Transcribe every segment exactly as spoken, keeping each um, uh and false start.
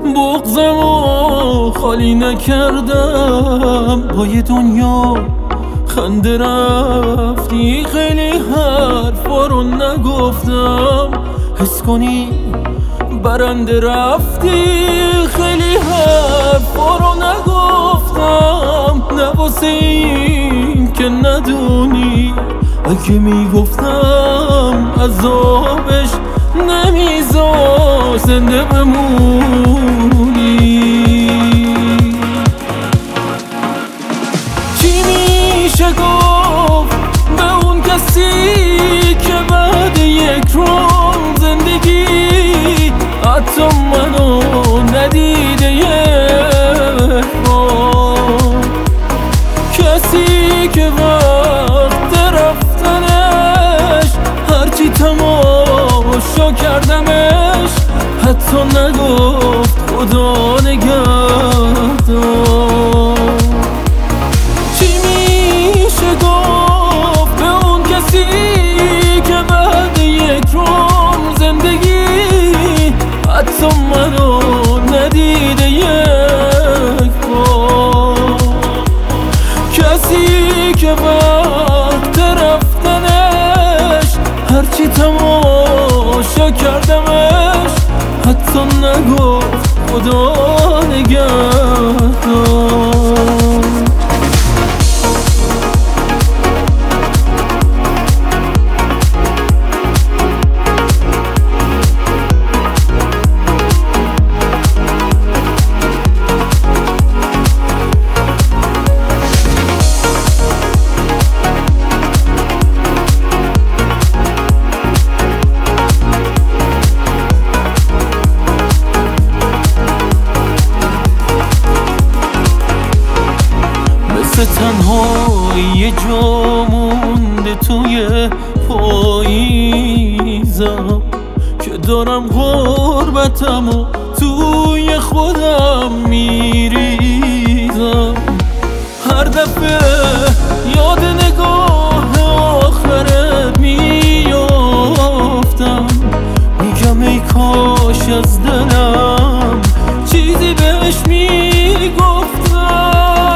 بغضمو خالی نکردم با یه دنیا خنده رفتی. خیلی حرفا رو نگفتم حس کنی برنده رفتی. خیلی حرفا رو نگفتم نه واسه این که ندونی اگه میگفتم عذابش نمیذاش زنده بمونی. چی میشه گفت به اون کسی که بعد یک روز زندگی حتی منو ندیده یک بار؟ کسی که وقت رفتنش هرچی تماشا کردمش حتی نگفت خدا نگهدار. چی میشه گفت به اون کسی که بعد یک روز زندگی حتی منو ندیده یک بار؟ کسی که وقت رفتنش هرچی تماشا کردمش حتی نگفت خدا نگهدار. تنها یه جا مونده توی پاییزم که دارم غربتمو توی خودم میریزم. هر دفعه یاد نگاه آخرت میافتم میگم ای کاش از دلم چیزی بهش میگفتم.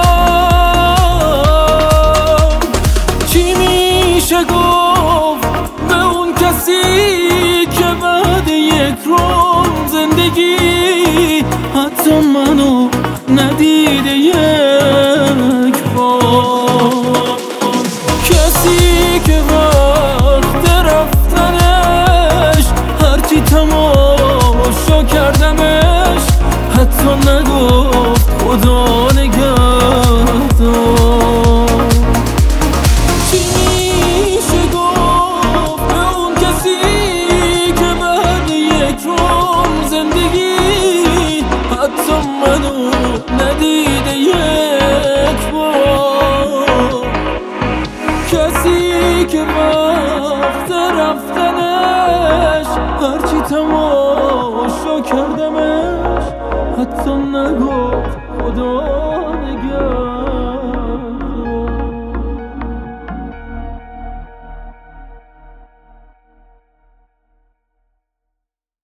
گفت به اون کسی که بعد یک روز زندگی حتی منو ندیده یک بار؟ کسی که وقت رفتنش هرچی تماشا کردمش حتی نگفت خدا نگهدار. حتی منو ندیده یک بار؟ کسی که وقت رفتنش هرچی تماشا کردمش حتی نگفت خدا